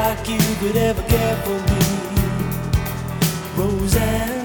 like you could ever care for me, Roseanne.